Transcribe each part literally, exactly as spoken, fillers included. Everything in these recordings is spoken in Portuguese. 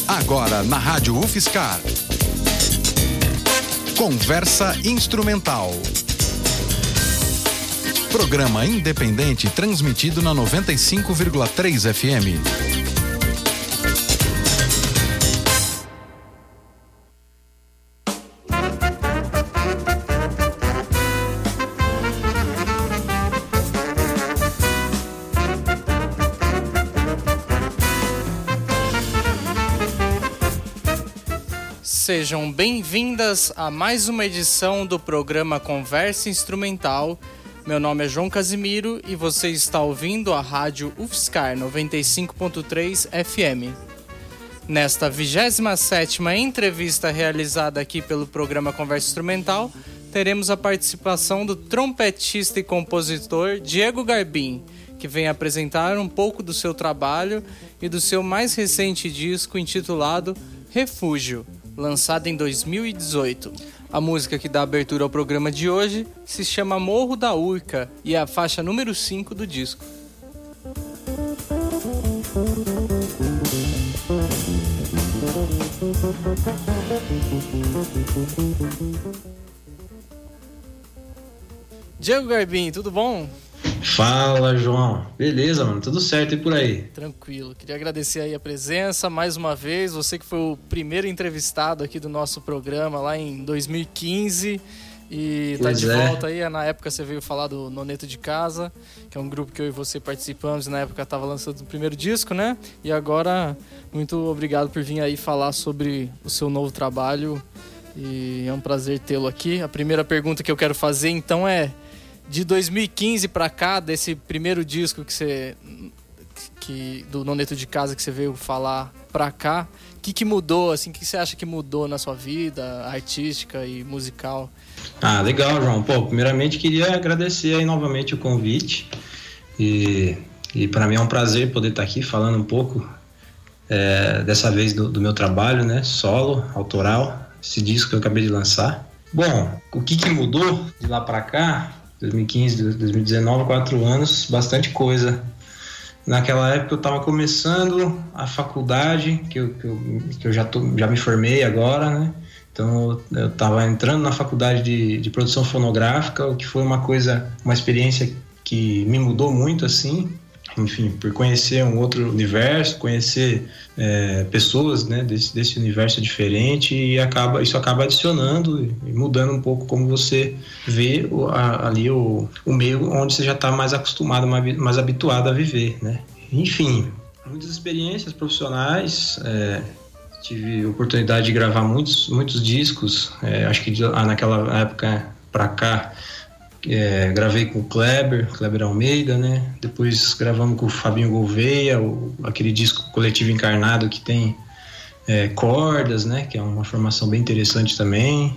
Agora na Rádio UFSCar. Conversa Instrumental. Programa independente transmitido na noventa e cinco vírgula três F M. Sejam bem-vindas a mais uma edição do programa Conversa Instrumental. Meu nome é João Casimiro e você está ouvindo a Rádio UFSCar noventa e cinco ponto três F M. Nesta vigésima sétima entrevista realizada aqui pelo programa Conversa Instrumental, teremos a participação do trompetista e compositor Diego Garbim, que vem apresentar um pouco do seu trabalho e do seu mais recente disco intitulado Refúgio, lançado em dois mil e dezoito. A música que dá abertura ao programa de hoje se chama Morro da Urca e é a faixa número cinco do disco. Diego Garbim, tudo bom? Fala, João. Beleza, mano? Tudo certo e por aí? Tranquilo. Queria agradecer aí a presença mais uma vez. Você que foi o primeiro entrevistado aqui do nosso programa lá em dois mil e quinze e pois tá de é. volta aí. Na época você veio falar do Noneto de Casa, que é um grupo que eu e você participamos e na época estava lançando o primeiro disco, né? E agora, muito obrigado por vir aí falar sobre o seu novo trabalho e é um prazer tê-lo aqui. A primeira pergunta que eu quero fazer então é: de dois mil e quinze pra cá, desse primeiro disco que você, que, do Noneto de Casa que você veio falar pra cá, o que, que mudou, assim, o que você acha que mudou na sua vida artística e musical? Ah, legal, João. Pô, primeiramente queria agradecer aí novamente o convite e, e para mim é um prazer poder estar aqui falando um pouco é, dessa vez do, do meu trabalho, né, solo, autoral, esse disco que eu acabei de lançar. Bom, o que, que mudou de lá pra cá? dois mil e quinze, dois mil e dezenove, quatro anos, bastante coisa. Naquela época eu estava começando a faculdade, que eu, que eu, que eu já, tô, já me formei agora, né? Então eu estava entrando na faculdade de, de produção fonográfica, o que foi uma coisa, uma experiência que me mudou muito, assim. Enfim, por conhecer um outro universo, conhecer é, pessoas, né, desse, desse universo diferente, e acaba, isso acaba adicionando e mudando um pouco como você vê o, a, ali o, o meio onde você já está mais acostumado, mais, mais habituado a viver, né? Enfim, muitas experiências profissionais, é, tive a oportunidade de gravar muitos, muitos discos, é, acho que de, ah, naquela época para cá, É, gravei com o Kleber, Kleber Almeida, né? Depois gravamos com o Fabinho Gouveia, o, aquele disco Coletivo Encarnado que tem é, cordas, né? Que é uma formação bem interessante também.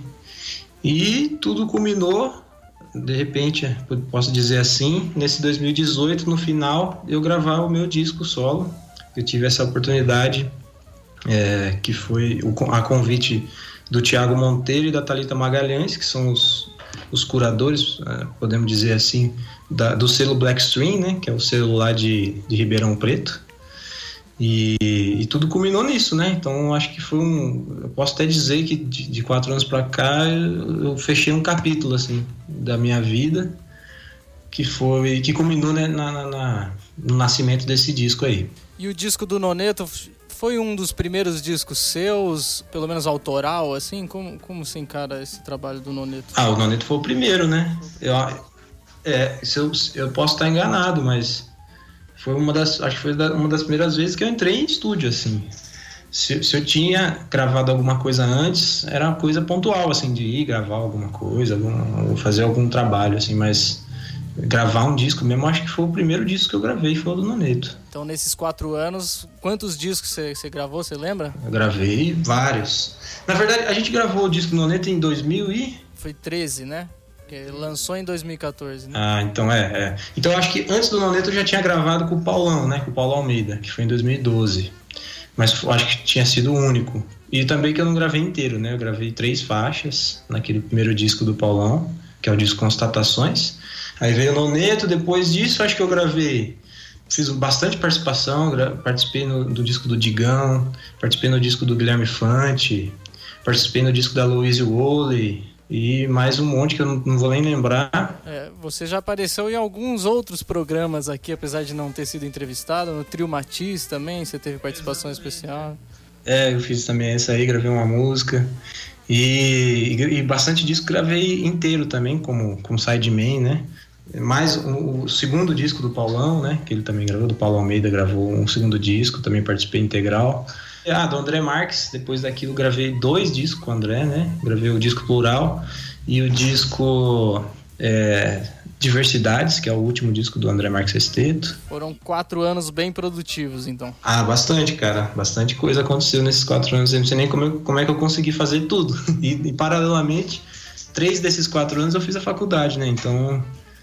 E tudo culminou, de repente, posso dizer assim, nesse dois mil e dezoito, no final, eu gravar o meu disco solo. Eu tive essa oportunidade, é, que foi o, a convite do Thiago Monteiro e da Thalita Magalhães, que são os os curadores, podemos dizer assim, da, do selo Blackstream, né, que é o selo lá de, de Ribeirão Preto, e, e tudo culminou nisso, né? Então acho que foi um, eu posso até dizer que de, de quatro anos para cá eu, eu fechei um capítulo assim da minha vida que foi, que culminou, né, na, na, na, no nascimento desse disco aí. E o disco do Noneto foi um dos primeiros discos seus, pelo menos autoral, assim? Como, como você encara esse trabalho do Noneto? Ah, o Noneto foi o primeiro, né? Eu, é, eu, eu posso estar enganado, mas foi uma das, acho que foi uma das primeiras vezes que eu entrei em estúdio, assim. Se, se eu tinha gravado alguma coisa antes, era uma coisa pontual, assim, de ir gravar alguma coisa, algum, ou fazer algum trabalho, assim, mas gravar um disco mesmo, acho que foi o primeiro disco que eu gravei, foi o do Noneto. Então, nesses quatro anos, quantos discos você, você gravou, você lembra? Eu gravei vários. Na verdade, a gente gravou o disco do Noneto em dois mil e... Foi treze, né? Porque lançou em dois mil e catorze, né? Ah, então é, é. Então, eu acho que antes do Noneto eu já tinha gravado com o Paulão, né? Com o Paulo Almeida, que foi em dois mil e doze. Mas eu acho que tinha sido o único. E também que eu não gravei inteiro, né? Eu gravei três faixas naquele primeiro disco do Paulão, que é o disco Constatações. Aí veio o Noneto, depois disso acho que eu gravei fiz bastante participação, participei no, do disco do Digão, participei no disco do Guilherme Fante, participei no disco da Louise Woolley e mais um monte que eu não, não vou nem lembrar. É, você já apareceu em alguns outros programas aqui, apesar de não ter sido entrevistado, no Trio Matiz também, você teve participação especial. É, eu fiz também essa aí, gravei uma música e, e, e bastante disco gravei inteiro também, como, como sideman, né? Mais o, o segundo disco do Paulão, né? Que ele também gravou, do Paulo Almeida gravou um segundo disco, também participei integral. Ah, do André Marques, depois daquilo gravei dois discos com o André, né? Gravei o disco Plural e o disco é, Diversidades, que é o último disco do André Marques Esteto. Foram quatro anos bem produtivos, então. Ah, bastante, cara. Bastante coisa aconteceu nesses quatro anos. Eu não sei nem como, eu, como é que eu consegui fazer tudo. E, e paralelamente, três desses quatro anos eu fiz a faculdade, né? Então...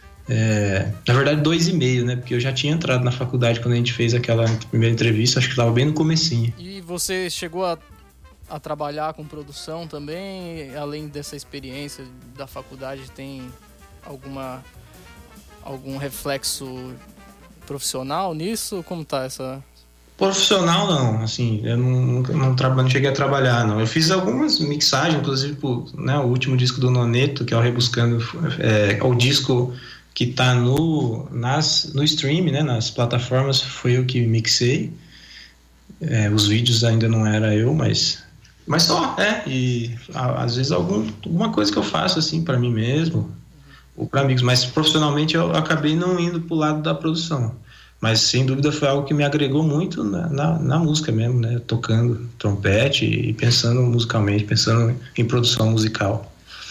É, na verdade dois e meio, né? Porque eu já tinha entrado na faculdade quando a gente fez aquela primeira entrevista, acho que estava bem no comecinho. E você chegou a, a trabalhar com produção também? Além dessa experiência da faculdade, tem alguma algum reflexo profissional nisso? Como tá essa... Profissional não, assim, eu não, não, não, tra- não cheguei a trabalhar, não. Eu fiz algumas mixagens, inclusive pro, né, o último disco do Noneto, que é o Rebuscando, é, é o disco que tá no, nas, no stream, né, nas plataformas, foi eu que mixei. É, os vídeos ainda não era eu, mas, mas só, é, e a, às vezes algum, alguma coisa que eu faço, assim, para mim mesmo, ou para amigos, mas profissionalmente eu acabei não indo pro lado da produção. Mas, sem dúvida, foi algo que me agregou muito na, na, na música mesmo, né? Tocando trompete e pensando musicalmente, pensando em produção musical.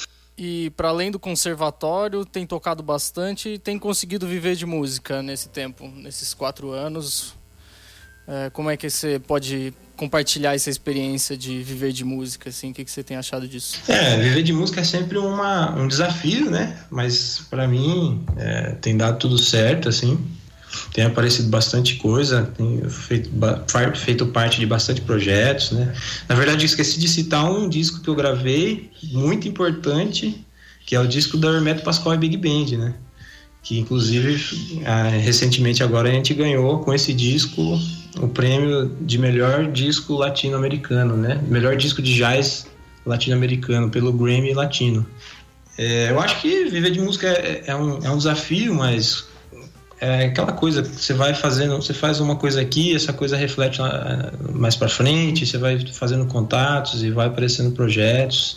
E, para além do conservatório, tem tocado bastante e tem conseguido viver de música nesse tempo, nesses quatro anos. É, como é que você pode compartilhar essa experiência de viver de música, assim? O que, que você tem achado disso? É, viver de música é sempre uma, um desafio, né? Mas, para mim, é, tem dado tudo certo, assim. Tem aparecido bastante coisa, tenho feito, feito parte de bastante projetos, né? Na verdade, eu esqueci de citar um disco que eu gravei, muito importante, que é o disco da Hermeto Pascoal e Big Band, né? Que, inclusive, recentemente agora a gente ganhou com esse disco o prêmio de melhor disco latino-americano, né? Melhor disco de jazz latino-americano pelo Grammy Latino. É, eu acho que viver de música é, é, um, é um desafio, mas... é aquela coisa que você vai fazendo, você faz uma coisa aqui, essa coisa reflete mais para frente, você vai fazendo contatos e vai aparecendo projetos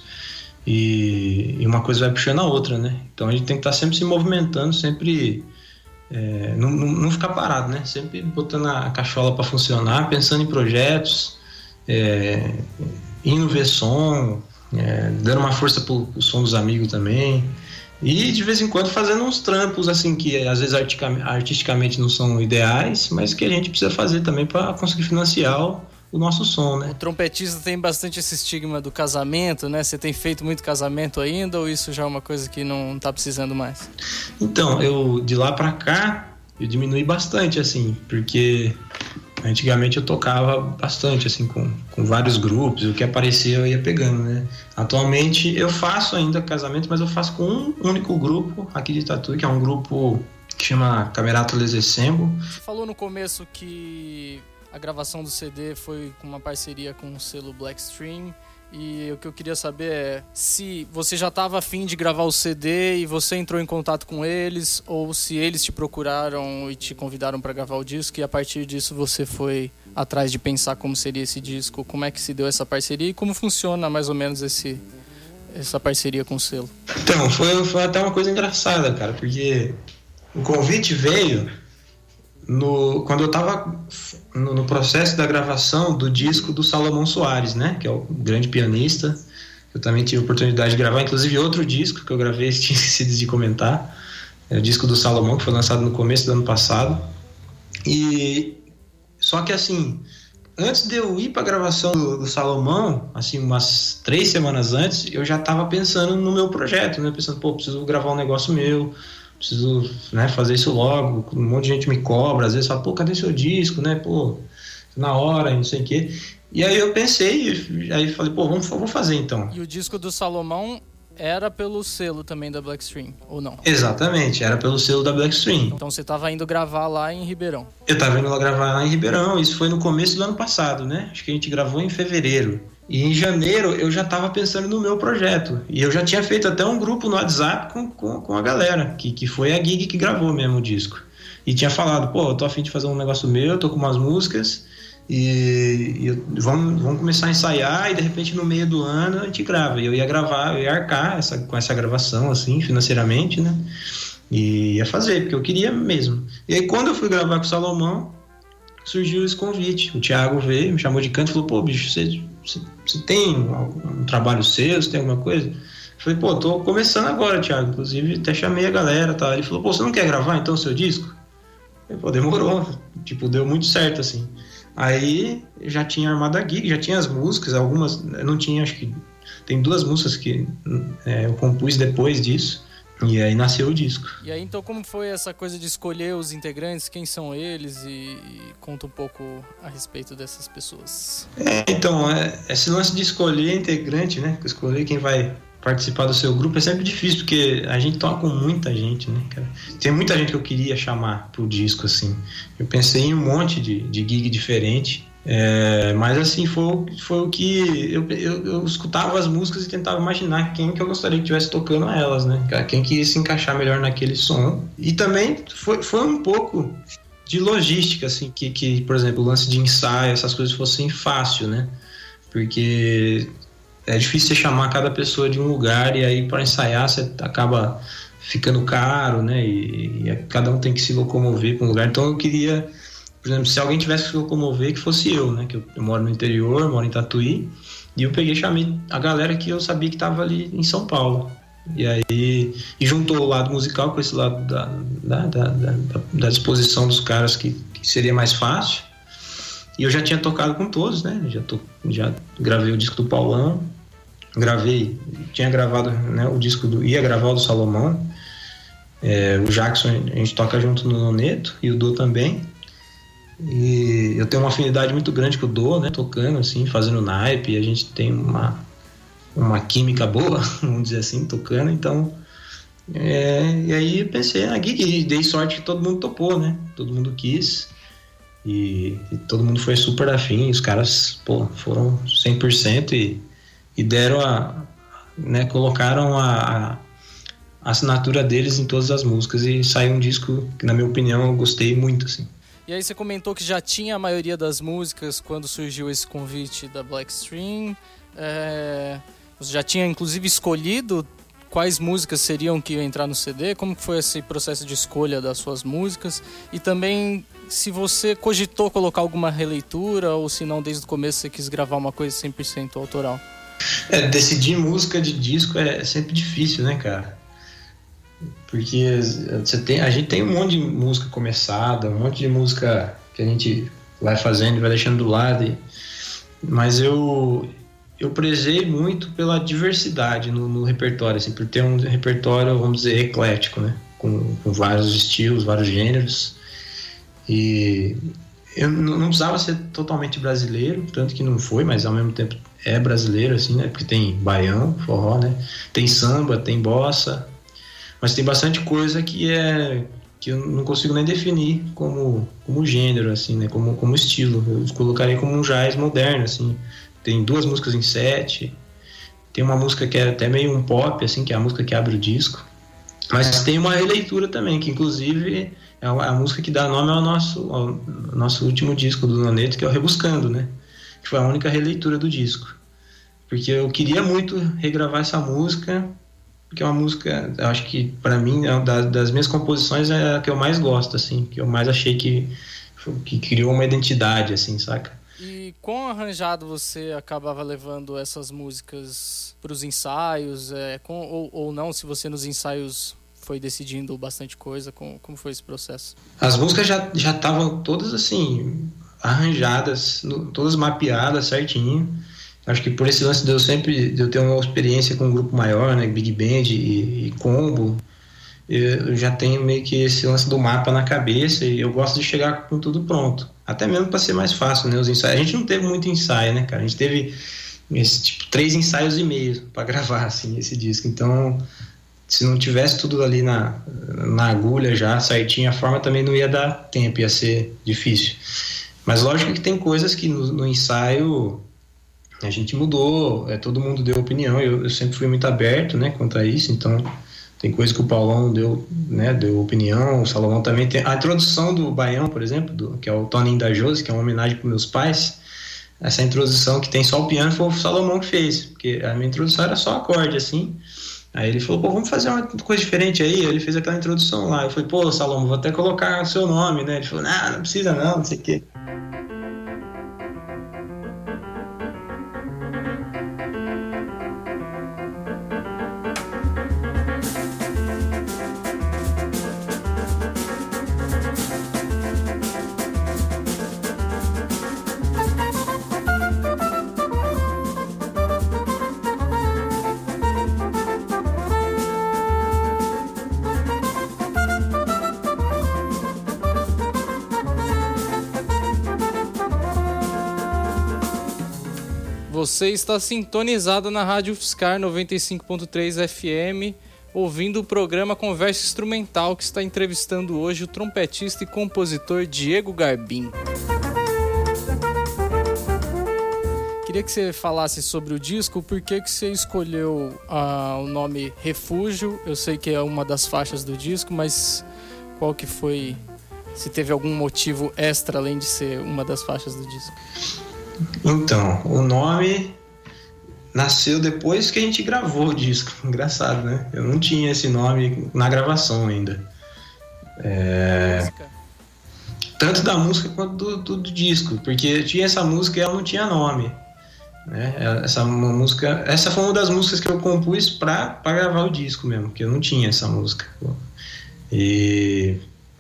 e, e uma coisa vai puxando a outra, né? Então a gente tem que estar sempre se movimentando, sempre é, não, não, não ficar parado, né? Sempre botando a cachola para funcionar, pensando em projetos, é, indo ver som, é, dando uma força pro, pro som dos amigos também. E de vez em quando fazendo uns trampos assim que às vezes artisticamente não são ideais, mas que a gente precisa fazer também para conseguir financiar o nosso som, né? O trompetista tem bastante esse estigma do casamento, né? Você tem feito muito casamento ainda ou isso já é uma coisa que não tá precisando mais? Então, eu de lá para cá eu diminui bastante assim, porque antigamente eu tocava bastante, assim, com, com vários grupos, o que aparecia eu ia pegando, né? Atualmente eu faço ainda casamento, mas eu faço com um único grupo aqui de Tatu, que é um grupo que chama Camerato Les Ensemble. Você falou no começo que a gravação do C D foi com uma parceria com o selo Blackstream, e o que eu queria saber é se você já estava a fim de gravar o C D e você entrou em contato com eles, ou se eles te procuraram e te convidaram para gravar o disco e a partir disso você foi atrás de pensar como seria esse disco, como é que se deu essa parceria e como funciona mais ou menos esse, essa parceria com o selo. Então, foi, foi até uma coisa engraçada, cara, porque o convite veio no, quando eu estava no, no processo da gravação do disco do Salomão Soares, né, que é o grande pianista. Eu também tive a oportunidade de gravar, inclusive outro disco que eu gravei, tinha esquecido de comentar, é o disco do Salomão, que foi lançado no começo do ano passado. E só que assim, antes de eu ir para a gravação do, do Salomão, assim, umas três semanas antes, eu já estava pensando no meu projeto, né, pensando, pô, preciso gravar um negócio meu, preciso, né, fazer isso logo, um monte de gente me cobra, às vezes fala, pô, cadê seu disco, né, pô, na hora, não sei o quê. E aí eu pensei, aí falei, pô, vamos, vamos fazer então. E o disco do Salomão era pelo selo também da Blackstream, ou não? Exatamente, era pelo selo da Blackstream. Então você estava indo gravar lá em Ribeirão? Eu estava indo lá gravar lá em Ribeirão, isso foi no começo do ano passado, né? Acho que a gente gravou em fevereiro. E em janeiro eu já estava pensando no meu projeto. E eu já tinha feito até um grupo no WhatsApp com, com, com a galera, que, que foi a Gig que gravou mesmo o disco. E tinha falado, pô, eu tô a fim de fazer um negócio meu, tô com umas músicas, e, e eu, vamos, vamos começar a ensaiar, e de repente no meio do ano a gente grava. E eu ia gravar, eu ia arcar essa, com essa gravação, assim, financeiramente, né? E ia fazer, porque eu queria mesmo. E aí quando eu fui gravar com o Salomão, surgiu esse convite. O Thiago veio, me chamou de canto e falou, pô, bicho, você, você, você tem um, um trabalho seu, você tem alguma coisa? Eu falei, pô, tô começando agora, Thiago, inclusive até chamei a galera, tá? Ele falou, pô, você não quer gravar então o seu disco? Eu falei, pô, demorou, tipo, deu muito certo, assim. Aí já tinha armado a gig, já tinha as músicas, algumas, eu não tinha, acho que tem duas músicas que é, eu compus depois disso. E aí nasceu o disco. E aí, então, como foi essa coisa de escolher os integrantes? Quem são eles? E, e conta um pouco a respeito dessas pessoas. É, então, é, esse lance de escolher integrante, né? Escolher quem vai participar do seu grupo é sempre difícil, porque a gente toca com muita gente, né, cara? Tem muita gente que eu queria chamar pro disco, assim. Eu pensei em um monte de, de gig diferente. É, mas assim, foi, foi o que eu, eu, eu escutava as músicas e tentava imaginar quem que eu gostaria que estivesse tocando elas, né? Quem que ia se encaixar melhor naquele som. E também foi, foi um pouco de logística, assim, que, que, por exemplo, o lance de ensaio, essas coisas fossem fácil, né? Porque é difícil você chamar cada pessoa de um lugar e aí para ensaiar você acaba ficando caro, né? E, e cada um tem que se locomover para um lugar. Então eu queria, por exemplo, se alguém tivesse que se locomover, que fosse eu, né? Que eu, eu moro no interior, moro em Tatuí, e eu peguei e chamei a galera que eu sabia que estava ali em São Paulo. E aí e juntou o lado musical com esse lado da, da, da, da, da disposição dos caras que, que seria mais fácil. E eu já tinha tocado com todos, né? Já, to, já gravei o disco do Paulão, gravei, tinha gravado, né, o disco do, ia gravar o do Salomão. É, o Jackson a gente toca junto no Noneto e o Do também. E eu tenho uma afinidade muito grande com o Do, né? Tocando assim, fazendo naipe, e a gente tem uma, uma química boa, vamos dizer assim, tocando. Então, é, e aí eu pensei na gig e dei sorte que todo mundo topou, né? Todo mundo quis. E, e todo mundo foi super afim, os caras, pô, foram cem por cento e, e deram a, né, colocaram a, a assinatura deles em todas as músicas e saiu um disco que, na minha opinião, eu gostei muito, assim. E aí você comentou que já tinha a maioria das músicas quando surgiu esse convite da Blackstream, é, você já tinha inclusive escolhido quais músicas seriam que iam entrar no C D? Como foi esse processo de escolha das suas músicas? E também se você cogitou colocar alguma releitura ou se não desde o começo você quis gravar uma coisa cem por cento autoral? É, decidir música de disco é sempre difícil, né, cara? Porque você tem, a gente tem um monte de música começada, um monte de música que a gente vai fazendo e vai deixando do lado. E, mas eu... eu prezei muito pela diversidade no, no repertório, assim, por ter um repertório, vamos dizer, eclético, né? Com, com vários estilos, vários gêneros. E eu não, não precisava ser totalmente brasileiro, tanto que não foi, mas ao mesmo tempo é brasileiro, assim, né? Porque tem baião, forró, né? Tem samba, tem bossa, mas tem bastante coisa que é que eu não consigo nem definir como, como gênero, assim, né? Como, como estilo. Eu colocaria como um jazz moderno, assim. Tem duas músicas em sete. Tem uma música que é até meio um pop, assim, que é a música que abre o disco. Mas tem uma releitura também, que inclusive é a música que dá nome ao nosso, ao nosso último disco do Noneto, que é o Rebuscando, né? Que foi a única releitura do disco. Porque eu queria muito regravar essa música, porque é uma música, eu acho que pra mim, das minhas composições, é a que eu mais gosto, assim, que eu mais achei que, que criou uma identidade, assim, saca? E quão arranjado você acabava levando essas músicas para os ensaios? É, com, ou, ou não, se você nos ensaios foi decidindo bastante coisa? Com, como foi esse processo? As músicas já já estavam todas assim, arranjadas, no, todas mapeadas certinho. Acho que por esse lance de eu sempre de eu ter uma experiência com um grupo maior, né, Big Band e, e combo, eu já tenho meio que esse lance do mapa na cabeça e eu gosto de chegar com tudo pronto. Até mesmo para ser mais fácil, né, os ensaios. A gente não teve muito ensaio, né, cara? A gente teve esse tipo, três ensaios e meio para gravar, assim, esse disco. Então, se não tivesse tudo ali na, na agulha já, certinho, a forma também não ia dar tempo, ia ser difícil. Mas lógico que tem coisas que no, no ensaio a gente mudou, é, todo mundo deu opinião, eu, eu sempre fui muito aberto, né, quanto a isso, então tem coisa que o Paulão deu, né, deu opinião, o Salomão também tem. A introdução do Baião, por exemplo, do, que é o Toninho da Josi, que é uma homenagem para meus pais, essa introdução que tem só o piano foi o Salomão que fez, porque a minha introdução era só acorde, assim. Aí ele falou, pô, vamos fazer uma coisa diferente aí. Ele fez aquela introdução lá. Eu falei, pô, Salomão, vou até colocar o seu nome, né? Ele falou, não, não precisa não, não sei o quê. Você está sintonizado na Rádio UFSCar noventa e cinco ponto três F M, ouvindo o programa Conversa Instrumental, que está entrevistando hoje o trompetista e compositor Diego Garbim. Queria que você falasse sobre o disco, por que que você escolheu ah, o nome Refúgio? Eu sei que é uma das faixas do disco, mas qual que foi, se teve algum motivo extra além de ser uma das faixas do disco? Então, o nome nasceu depois que a gente gravou o disco. Engraçado, né? Eu não tinha esse nome na gravação ainda. É... Tanto da música quanto do, do, do disco, porque tinha essa música e ela não tinha nome, né? Essa uma música, essa foi uma das músicas que eu compus para para gravar o disco mesmo, porque eu não tinha essa música. E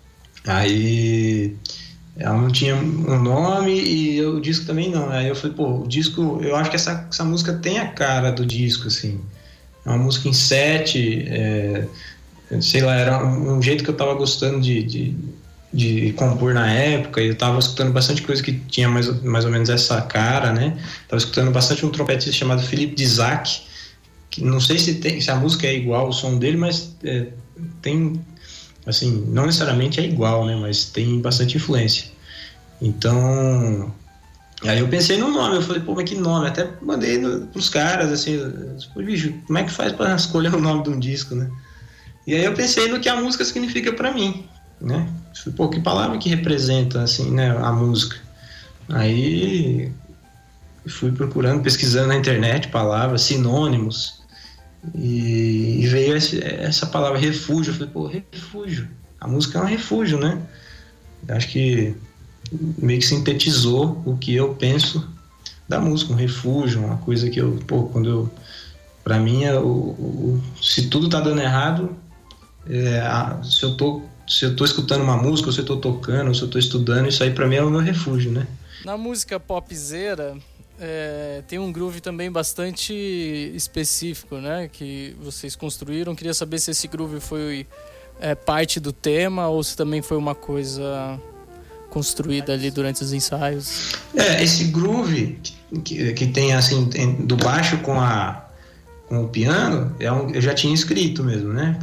aí ela não tinha um nome e eu, o disco também não. Aí eu falei, pô, o disco, eu acho que essa, essa música tem a cara do disco, assim. É uma música em sete, é, sei lá, era um, um jeito que eu tava gostando de, de, de compor na época. E eu tava escutando bastante coisa que tinha mais, mais ou menos essa cara, né? Tava escutando bastante um trompetista chamado Felipe Dzac, que não sei se, tem, se a música é igual ao som dele, mas é, tem... assim, não necessariamente é igual, né, mas tem bastante influência. Então, aí eu pensei no nome, eu falei, pô, mas que nome? Até mandei no, pros caras, assim, pô, bicho, como é que faz pra escolher o nome de um disco, né? E aí eu pensei no que a música significa pra mim, né? Eu falei, pô, que palavra que representa, assim, né, a música? Aí fui procurando, pesquisando na internet palavras, sinônimos, E, e veio esse, essa palavra refúgio. Eu falei, pô, refúgio. A música é um refúgio, né? Eu acho que meio que sintetizou o que eu penso da música, um refúgio, uma coisa que eu, pô, quando eu, pra mim, é o, o, se tudo tá dando errado, é, a, se eu tô, se eu tô escutando uma música, ou se eu tô tocando, ou se eu tô estudando, isso aí pra mim é o meu refúgio, né? Na música popzera, É, tem um groove também bastante específico, né, que vocês construíram. Queria saber se esse groove foi é, parte do tema ou se também foi uma coisa construída ali durante os ensaios. É, esse groove que, que tem assim do baixo com, a, com o piano, é um, eu já tinha escrito mesmo, né?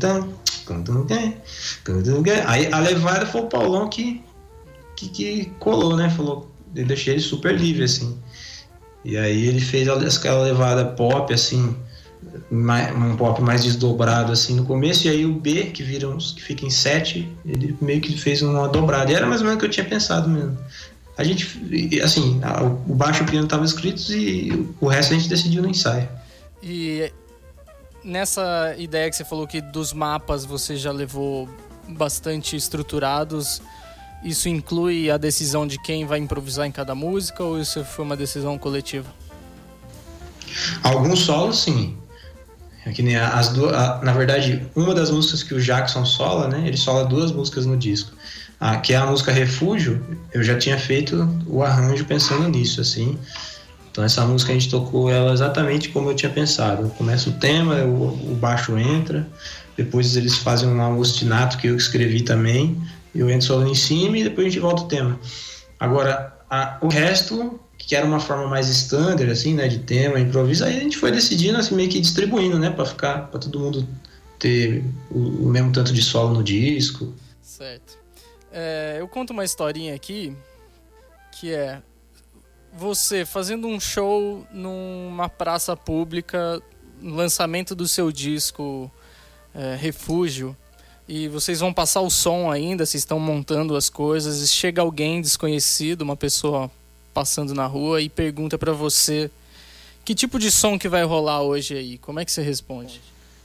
Aí a levada foi o Paulão que, que, que colou, né? Falou, eu deixei ele super livre, assim. E aí ele fez aquela levada pop, assim, um pop mais desdobrado, assim, no começo. E aí o B, que vira uns, que fica em sete, ele meio que fez uma dobrada. E era mais ou menos o que eu tinha pensado mesmo. A gente, assim, o baixo e o piano estavam escritos e o resto a gente decidiu no ensaio. E nessa ideia que você falou que dos mapas você já levou bastante estruturados, isso inclui a decisão de quem vai improvisar em cada música ou isso foi uma decisão coletiva? Alguns solos, sim. É que nem as duas, a, na verdade, uma das músicas que o Jackson sola, né? Ele sola duas músicas no disco. A, que é a música Refúgio, eu já tinha feito o arranjo pensando nisso, assim. Então essa música a gente tocou ela exatamente como eu tinha pensado. Começa o tema, o, o baixo entra, depois eles fazem um ostinato que eu escrevi também. Eu entro solo em cima e depois a gente volta o tema. Agora, a, o resto que era uma forma mais standard, assim, né, de tema, improviso, aí a gente foi decidindo, assim, meio que distribuindo, né, para ficar, para todo mundo ter o, o mesmo tanto de solo no disco. Certo. É, eu conto uma historinha aqui, que é você fazendo um show numa praça pública, lançamento do seu disco é, Refúgio, e vocês vão passar o som ainda, vocês estão montando as coisas, e chega alguém desconhecido, uma pessoa passando na rua, e pergunta pra você que tipo de som que vai rolar hoje aí. Como é que você responde?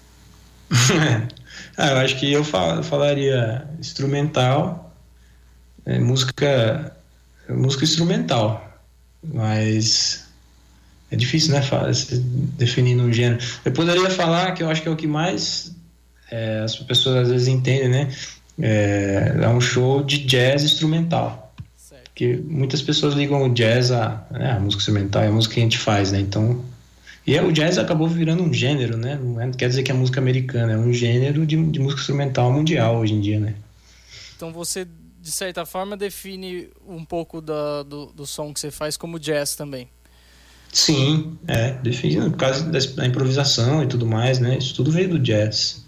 ah, eu acho que eu fal- falaria instrumental, é, música, música instrumental, mas é difícil, né, fa- definir um gênero. Eu poderia falar que eu acho que é o que mais é, as pessoas às vezes entendem, né? É, é um show de jazz instrumental. Certo. Porque muitas pessoas ligam o jazz a, né, a música instrumental, é a música que a gente faz, né? Então, e é, o jazz acabou virando um gênero, né? Não é, quer dizer que é música americana, é um gênero de, de música instrumental mundial hoje em dia, né? Então você, de certa forma, define um pouco da, do, do som que você faz como jazz também. Sim, é, definido, por causa da, da improvisação e tudo mais, né? Isso tudo veio do jazz.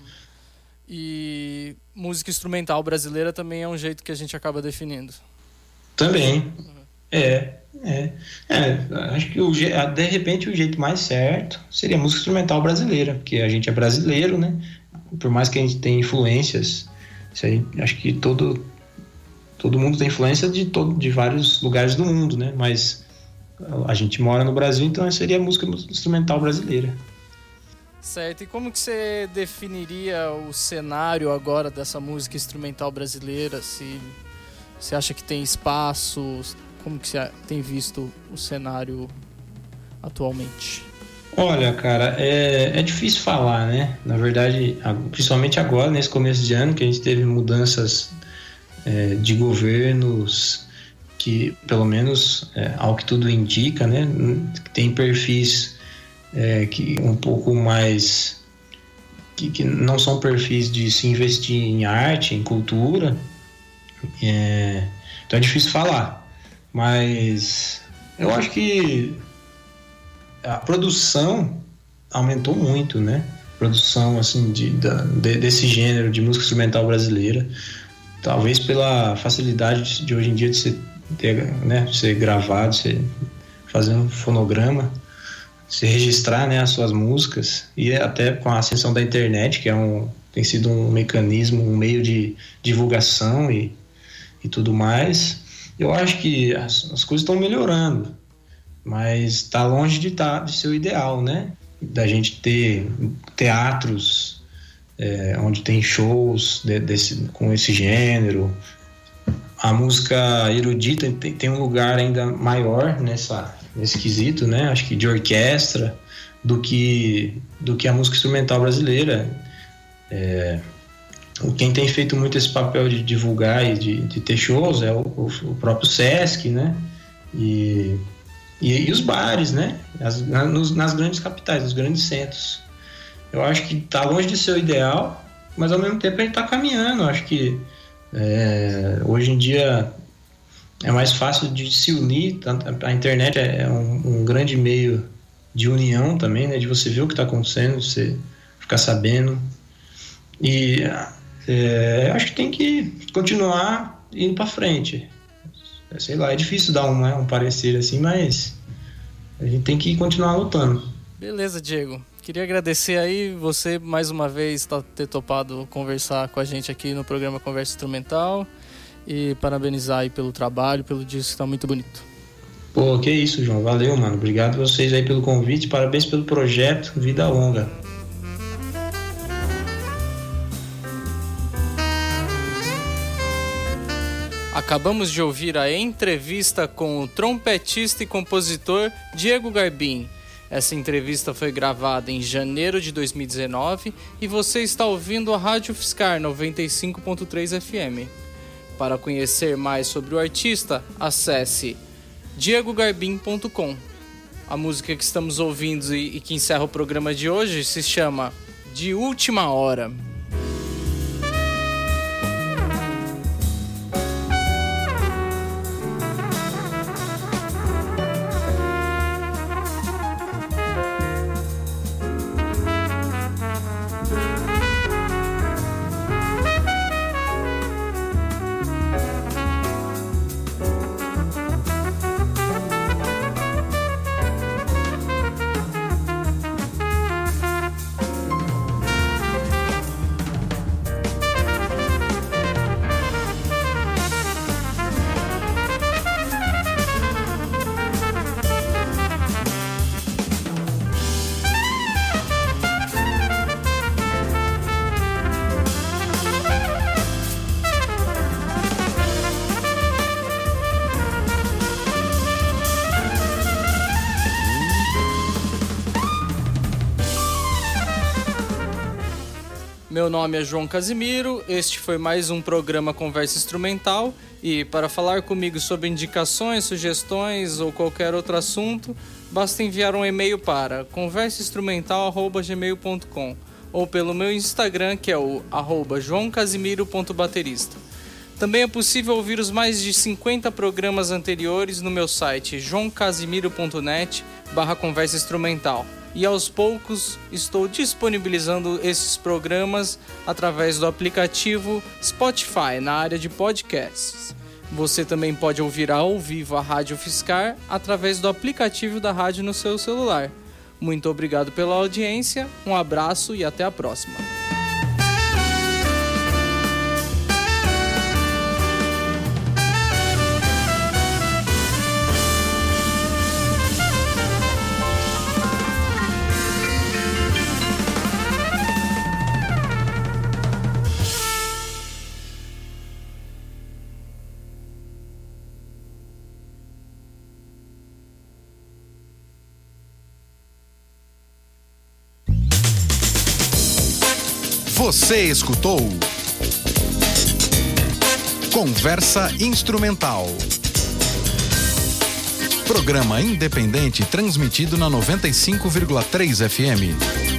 E música instrumental brasileira também é um jeito que a gente acaba definindo. Também, é, é, é, acho que o, je- de repente o jeito mais certo seria música instrumental brasileira, porque a gente é brasileiro, né? Por mais que a gente tenha influências, isso aí, acho que todo, todo mundo tem influência de, todo, de vários lugares do mundo, né? Mas a gente mora no Brasil, então seria música instrumental brasileira. Certo, e como que você definiria o cenário agora dessa música instrumental brasileira? Se você acha que tem espaço? Como que você tem visto o cenário atualmente? Olha, cara, é, é difícil falar, né? Na verdade, principalmente agora, nesse começo de ano, que a gente teve mudanças é, de governos que, pelo menos, é, ao que tudo indica, né? Tem perfis É, que um pouco mais que, que não são perfis de se investir em arte, em cultura, é, então é difícil falar, mas eu acho que a produção aumentou muito, né? Produção assim de, de, desse gênero de música instrumental brasileira, talvez pela facilidade de hoje em dia de ser, ter, né, de ser gravado, de ser, fazer um fonograma, se registrar, né, as suas músicas, e até com a ascensão da internet, que é um, tem sido um mecanismo, um meio de divulgação e, e tudo mais, eu acho que as, as coisas estão melhorando, mas está longe de, tá, de ser o ideal, né? Da gente ter teatros é, onde tem shows de, desse, com esse gênero. A música erudita tem, tem um lugar ainda maior nessa nesse quesito, né? Acho que de orquestra do que, do que a música instrumental brasileira. É, quem tem feito muito esse papel de divulgar e de, de ter shows é o, o próprio Sesc, né? E, e, e os bares, né? As, nas, nas grandes capitais, nos grandes centros. Eu acho que está longe de ser o ideal, mas ao mesmo tempo a gente está caminhando. Eu acho que é, hoje em dia é mais fácil de se unir. A internet é um, um grande meio de união também, né? De você ver o que está acontecendo, você ficar sabendo. E é, acho que tem que continuar indo para frente. Sei lá, é difícil dar um, né, um parecer assim, mas a gente tem que continuar lutando. Beleza, Diego. Queria agradecer aí você mais uma vez por ter topado conversar com a gente aqui no programa Conversa Instrumental. E parabenizar aí pelo trabalho, pelo disco que tá muito bonito. Pô, que isso, João. Valeu, mano. Obrigado a vocês aí pelo convite. Parabéns pelo projeto. Vida longa. Acabamos de ouvir a entrevista com o trompetista e compositor Diego Garbim. Essa entrevista foi gravada em janeiro de dois mil e dezenove e você está ouvindo a Rádio Fiscar noventa e cinco ponto três F M. Para conhecer mais sobre o artista, acesse diego garbim ponto com. A música que estamos ouvindo e que encerra o programa de hoje se chama De Última Hora. Meu nome é João Casimiro, este foi mais um programa Conversa Instrumental e para falar comigo sobre indicações, sugestões ou qualquer outro assunto, basta enviar um e-mail para conversa instrumental arroba gmail ponto com ou pelo meu Instagram, que é o arroba joão casimiro ponto baterista. Também é possível ouvir os mais de cinquenta programas anteriores no meu site joão casimiro ponto net barra conversa instrumental. E aos poucos estou disponibilizando esses programas através do aplicativo Spotify na área de podcasts. Você também pode ouvir ao vivo a Rádio Fiscar através do aplicativo da rádio no seu celular. Muito obrigado pela audiência, um abraço e até a próxima. Você escutou Conversa Instrumental. Programa independente transmitido na noventa e cinco vírgula três F M.